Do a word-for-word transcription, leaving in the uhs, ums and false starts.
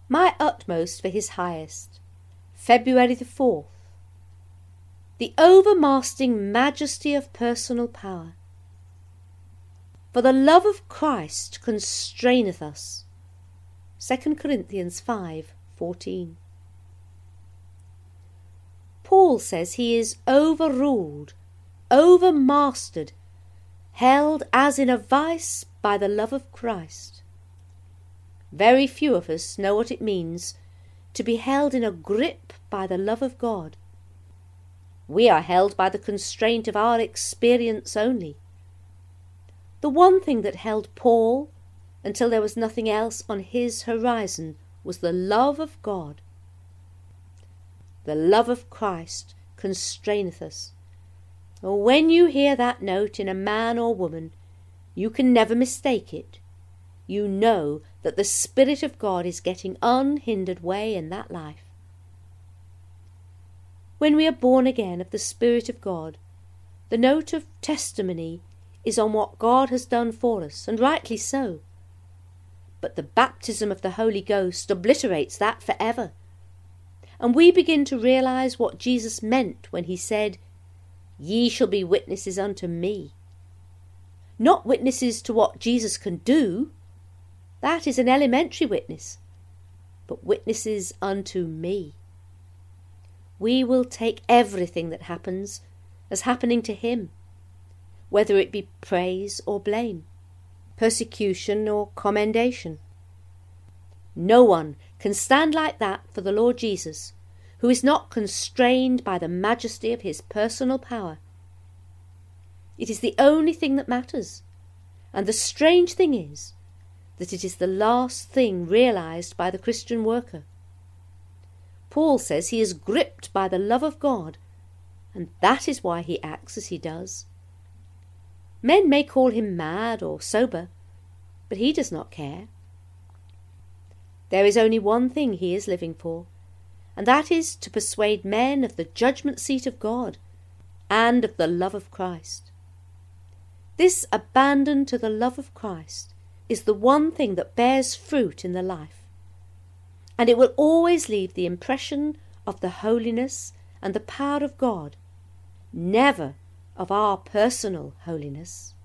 My utmost for his highest. February the fourth. The overmastering majesty of personal power. For the love of Christ constraineth us. Second Corinthians five fourteen. Paul says he is overruled, overmastered, held as in a vice by the love of Christ. Very few of us know what it means to be held in a grip by the love of God. We are held by the constraint of our experience only. The one thing that held Paul until there was nothing else on his horizon was the love of God. The love of Christ constraineth us. When you hear that note in a man or woman, you can never mistake it. You know that the Spirit of God is getting unhindered way in that life. When we are born again of the Spirit of God, the note of testimony is on what God has done for us, and rightly so. But the baptism of the Holy Ghost obliterates that forever. And we begin to realize what Jesus meant when he said, "Ye shall be witnesses unto me." Not witnesses to what Jesus can do. That is an elementary witness. But witnesses unto me. We will take everything that happens as happening to him, whether it be praise or blame, persecution or commendation. No one can stand like that for the Lord Jesus, who is not constrained by the majesty of his personal power. It is the only thing that matters, and the strange thing is that it is the last thing realized by the Christian worker. Paul says he is gripped by the love of God, and that is why he acts as he does. Men may call him mad or sober, but he does not care. There is only one thing he is living for, and that is to persuade men of the judgment seat of God and of the love of Christ. This abandon to the love of Christ is the one thing that bears fruit in the life, and it will always leave the impression of the holiness and the power of God, never of our personal holiness.